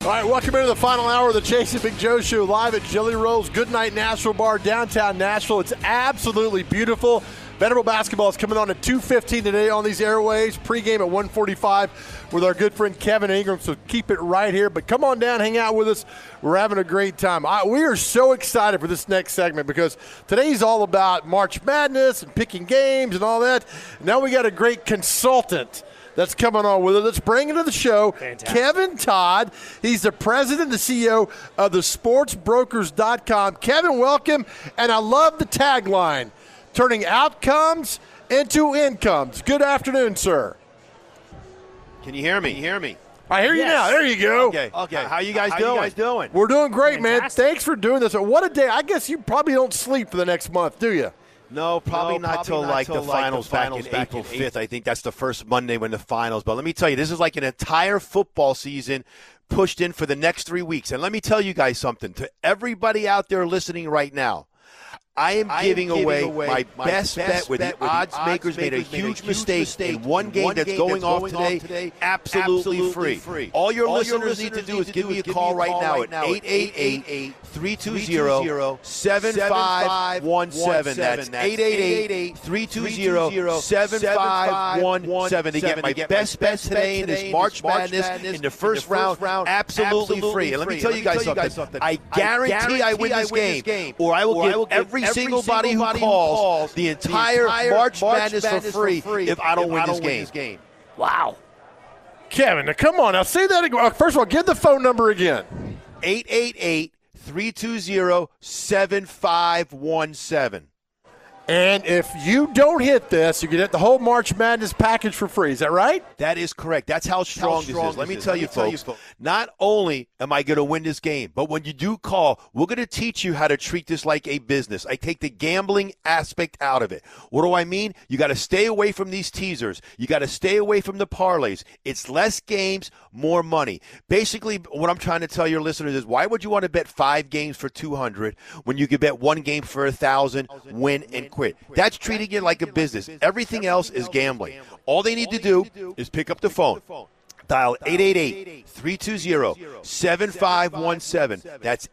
All right, welcome into the final hour of the Chasing Big Joe Show live at Jelly Rolls Goodnight Nashville Bar, downtown Nashville. It's absolutely beautiful. Vanderbilt basketball is coming on at 2:15 today on these airways. Pregame at 1:45 with our good friend Kevin Ingram, so keep it right here. But come on down, hang out with us. We're having a great time. We are so excited for this next segment because today's all about March Madness and picking games and all that. Now we got a great consultant that's coming on with us. Let's bring into the show Kevin Todd. He's the president and the CEO of the sportsbrokers.com. Kevin, welcome. And I love the tagline, turning outcomes into incomes. Good afternoon, sir. Can you hear me? I hear you now. There you go. Okay. How you guys doing? We're doing great, Fantastic. man. Thanks for doing this. What a day. I guess you probably don't sleep for the next month, do you? No, probably not till the finals back in April 5th. I think that's the first Monday when the finals. But let me tell you, this is like an entire football season pushed in for the next 3 weeks. And let me tell you guys something. To everybody out there listening right now, I am giving away my best bet where the odds makers made a huge mistake in one game that's going off today, absolutely free. All your listeners need to do is give me a call right now at 888-320-7517. That's 888-320-7517 to get my best bet today in this March Madness in the first round, absolutely free. And let me tell you guys something. I guarantee I win this game, or I will give every single body who calls the entire March Madness for free if I don't win this game. Wow. Kevin, now come on. Now say that again. First of all, give the phone number again. 888-320-7517. And if you don't hit this, you can get the whole March Madness package for free. Is that right? That is correct. That's how strong this is. Let me tell you, folks, not only am I going to win this game, but when you do call, we're going to teach you how to treat this like a business. I take the gambling aspect out of it. What do I mean? You got to stay away from these teasers. You got to stay away from the parlays. It's less games, more money. Basically, what I'm trying to tell your listeners is, why would you want to bet 5 games for $200 when you could bet 1 game for $1,000, win and quit? That's treating it like a business. Everything else is gambling. All they need to do is pick up the phone. Dial 888-320-7517. That's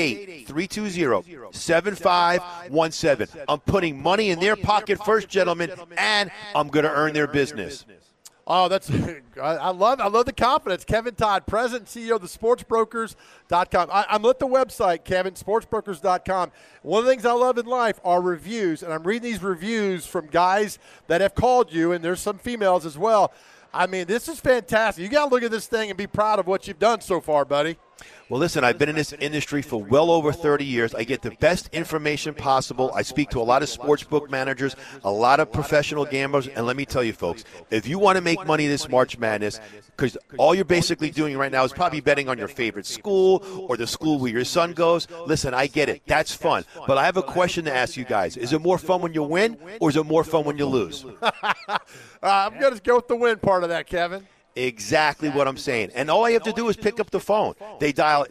888-320-7517. I'm putting money in their pocket first, gentlemen, and I'm going to earn their business. Oh, that's I love the confidence. Kevin Todd, President and CEO of the sportsbrokers.com. I'm at the website, Kevin, sportsbrokers.com. One of the things I love in life are reviews, and I'm reading these reviews from guys that have called you, and there's some females as well. I mean, this is fantastic. You got to look at this thing and be proud of what you've done so far, buddy. Well, listen, I've been in this industry for well over 30 years. I get the best information possible. I speak to a lot of sportsbook managers, a lot of professional gamblers, and let me tell you, folks, if you want to make money this March Madness, because all you're basically doing right now is probably betting on your favorite school or the school where your son goes, listen, I get it. That's fun. But I have a question to ask you guys. Is it more fun when you win, or is it more fun when you lose? I'm going to go with the win part of that, Kevin. Exactly what I'm saying. And all I have to do is pick up the phone. They dial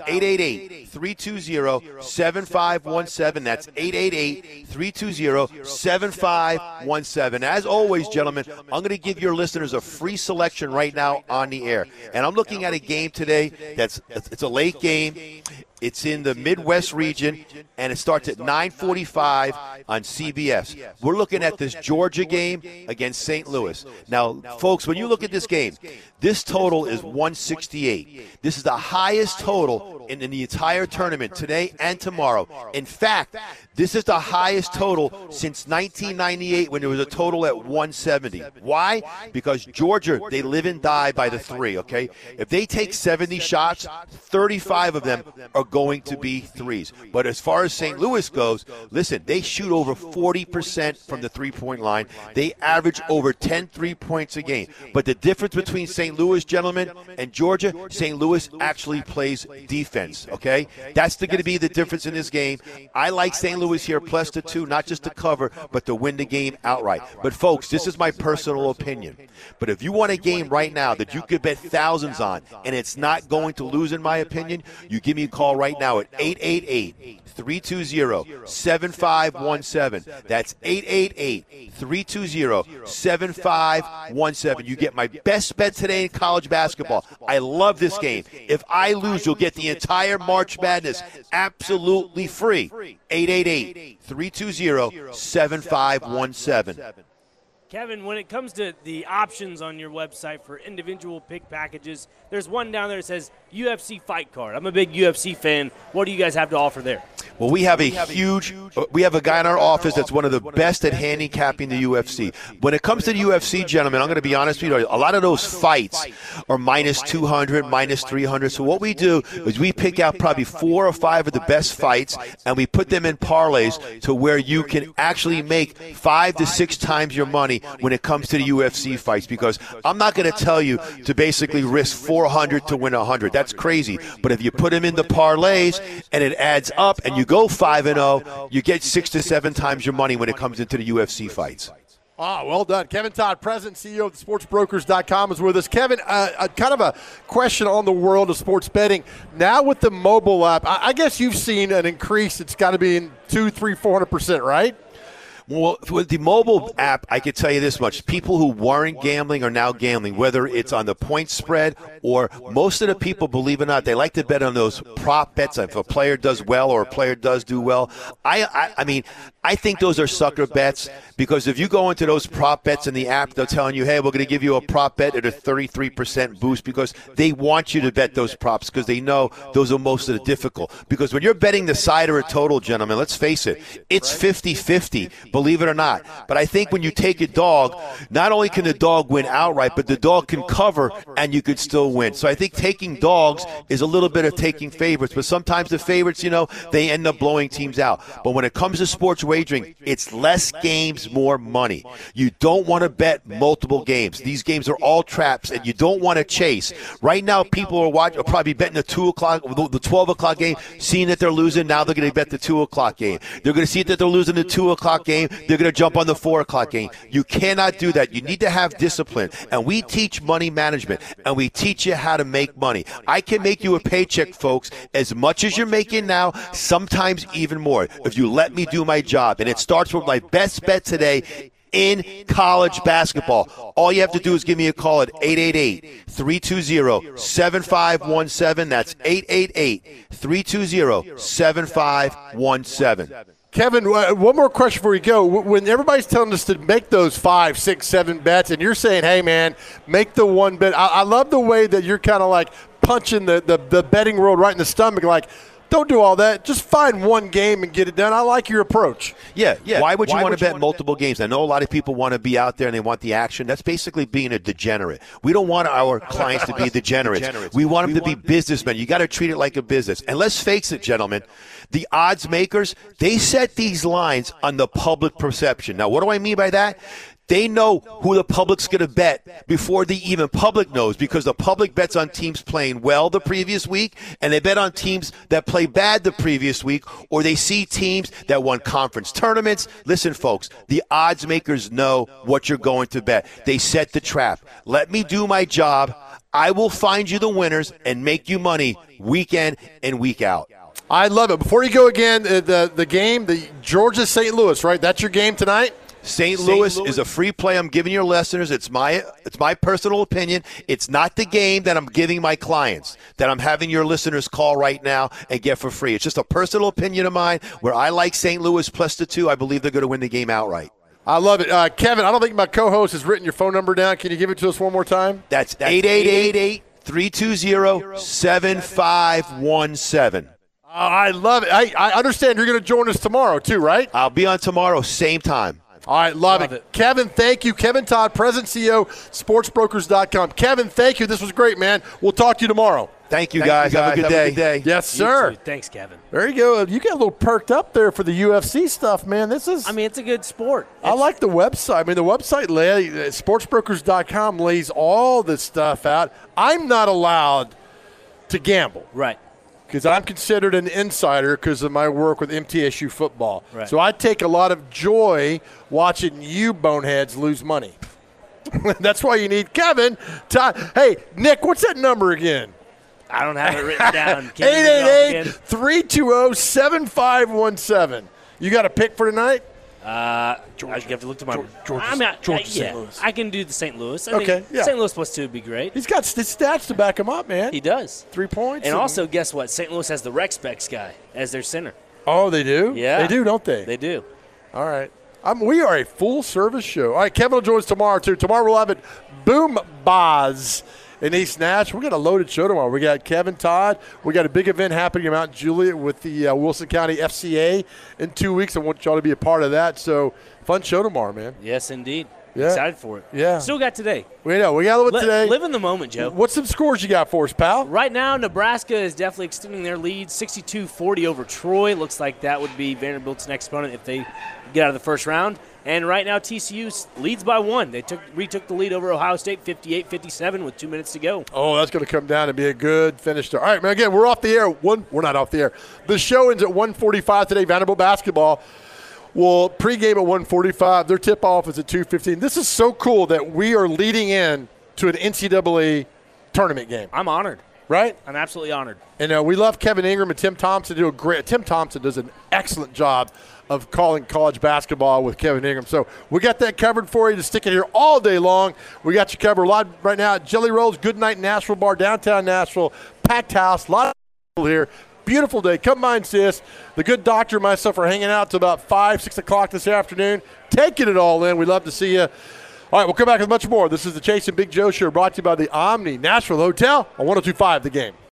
888-320-7517. That's 888-320-7517. As always, gentlemen, I'm going to give your listeners a free selection right now on the air. And I'm looking at a game today it's a late game. It's in the Midwest region, and it starts at 9:45 on CBS. We're looking at this Georgia game against St. Louis. Now, folks, when you look at this game, this total is 168. This is the highest total in the entire tournament today and tomorrow. In fact, this is the highest total since 1998 when there was a total at 170. Why? Because Georgia, they live and die by the 3, okay? If they take 70 shots, 35 of them are going to be threes. But as far as St. Louis goes, listen, they shoot over 40% from the three-point line. They average over 10 3-points a game. But the difference between St. Louis, gentlemen, and Georgia, St. Louis actually plays defense, okay? That's going to be the difference in this game. I like St. Louis here plus the 2, not just to cover, but to win the game outright. But, folks, this is my personal opinion. But if you want a game right now that you could bet thousands on and it's not going to lose, in my opinion, you give me a call right now at 888-320-7517. That's 888-320-7517. You get my best bet today today in college basketball. I love this game. If I lose, you'll get the entire March Madness absolutely free. 888-320-7517. Kevin, when it comes to the options on your website for individual pick packages, there's one down there that says UFC fight card. I'm a big UFC fan. What do you guys have to offer there? Well, we have a guy in our office that's one of the best at handicapping the UFC. When it comes to the UFC, gentlemen, I'm going to be honest with you, a lot of those fights are minus 200, minus 300. So what we do is we pick out probably 4 or 5 of the best fights, and we put them in parlays to where you can actually make 5 to 6 times your money when it comes to the UFC fights, because I'm not going to tell you to basically risk 400 to win 100. That's crazy. But if you put them in the parlays and it adds up and you go 5-0, you get 6 to 7 times your money when it comes into the UFC fights. Ah, well done. Kevin Todd, President and CEO of SportsBrokers.com, is with us. Kevin, kind of a question on the world of sports betting. Now with the mobile app, I guess you've seen an increase. It's got to be in 200, 300, 400%, right? Well, with the mobile app, I can tell you this much. People who weren't gambling are now gambling, whether it's on the point spread or most of the people, believe it or not, they like to bet on those prop bets. If a player does well or a player does do well, I mean, I think those are sucker bets, because if you go into those prop bets in the app, they're telling you, hey, we're going to give you a prop bet at a 33% boost, because they want you to bet those props because they know those are most of the difficult. Because when you're betting the side or a total, gentlemen, let's face it, it's 50-50. Believe it or not. But I think when you take a dog, not only can the dog win outright, but the dog can cover and you could still win. So I think taking dogs is a little bit of taking favorites. But sometimes the favorites, they end up blowing teams out. But when it comes to sports wagering, it's less games, more money. You don't want to bet multiple games. These games are all traps, and you don't want to chase. Right now, people are probably betting the 2 o'clock, the 12 o'clock game, seeing that they're losing. Now they're going to bet the 2 o'clock game. They're going to see that they're losing the 2 o'clock game. They're going to jump on the 4 o'clock game. You cannot do that. You need to have discipline. And we teach money management, and we teach you how to make money. I can make you a paycheck, folks, as much as you're making now, sometimes even more, if you let me do my job. And it starts with my best bet today in college basketball. All you have to do is give me a call at 888-320-7517. That's 888-320-7517. Kevin, one more question before we go. When everybody's telling us to make those 5, 6, 7 bets, and you're saying, hey, man, make the one bet. I love the way that you're kind of like punching the betting world right in the stomach, like, don't do all that. Just find one game and get it done. I like your approach. Yeah. Why would you want to bet multiple games? I know a lot of people want to be out there and they want the action. That's basically being a degenerate. We don't want our clients to be degenerates. We want them to be businessmen. You got to treat it like a business. And let's face it, gentlemen, the odds makers, they set these lines on the public perception. Now, what do I mean by that? They know who the public's going to bet before the even public knows, because the public bets on teams playing well the previous week, and they bet on teams that play bad the previous week, or they see teams that won conference tournaments. Listen, folks, the odds makers know what you're going to bet. They set the trap. Let me do my job. I will find you the winners and make you money week in and week out. I love it. Before you go again, the game, the Georgia-St. Louis, right? That's your game tonight? St. Louis is a free play. I'm giving your listeners. It's my personal opinion. It's not the game that I'm giving my clients, that I'm having your listeners call right now and get for free. It's just a personal opinion of mine where I like St. Louis plus the 2. I believe they're going to win the game outright. I love it. Kevin, I don't think my co-host has written your phone number down. Can you give it to us one more time? That's 888-320-7517. I love it. I understand you're going to join us tomorrow too, right? I'll be on tomorrow, same time. All right, love it. Kevin, thank you. Kevin Todd, President and CEO, SportsBrokers.com. Kevin, thank you. This was great, man. We'll talk to you tomorrow. Thank you, guys. Have a good day. Yes, sir. Thanks, Kevin. There you go. You get a little perked up there for the UFC stuff, man. It's a good sport. I like the website. The website, SportsBrokers.com, lays all this stuff out. I'm not allowed to gamble. Right. Because I'm considered an insider because of my work with MTSU football. Right. So I take a lot of joy watching you boneheads lose money. That's why you need Kevin. Hey, Nick, what's that number again? I don't have it written down. 888-320-7517. You got a pick for tonight? I have to look to my. St. Louis. I can do the St. Louis. I Okay, think yeah. St. Louis +2 would be great. He's got stats to back him up, man. He does. 3 points. And also, guess what? St. Louis has the Rex Specs guy as their center. Oh, they do? Yeah. They do, don't they? They do. All right. We are a full-service show. All right, Kevin will join us tomorrow, too. Tomorrow we'll have it Boom Baz in East Nash. We got a loaded show tomorrow. We got Kevin Todd. We got a big event happening in Mount Juliet with the Wilson County FCA in 2 weeks. I want y'all to be a part of that. So, fun show tomorrow, man. Yes, indeed. Yeah. Excited for it. Yeah. Still got today. We know. We got a little bit today. Live in the moment, Joe. What's some scores you got for us, pal? Right now, Nebraska is definitely extending their lead, 62-40 over Troy. Looks like that would be Vanderbilt's next opponent if they get out of the first round. And right now, TCU leads by 1. They retook the lead over Ohio State, 58-57, with 2 minutes to go. Oh, that's going to come down and be a good finish there. All right, man, again, we're off the air. We're not off the air. The show ends at 1:45 today, Vanderbilt basketball. Well, pregame at 1:45. Their tip-off is at 2:15. This is so cool that we are leading in to an NCAA tournament game. I'm honored. Right? I'm absolutely honored. And we love Kevin Ingram and Tim Thompson. Tim Thompson does an excellent job of calling college basketball with Kevin Ingram. So we got that covered for you to stick it here all day long. We got you covered live right now at Jelly Rolls, Goodnight Nashville Bar, downtown Nashville. Packed house, a lot of people here. Beautiful day. Come by and see us. The good doctor and myself are hanging out till about 5, 6 o'clock this afternoon, taking it all in. We'd love to see you. All right, we'll come back with much more. This is the Chase and Big Joe Show brought to you by the Omni Nashville Hotel on 102.5 The Game.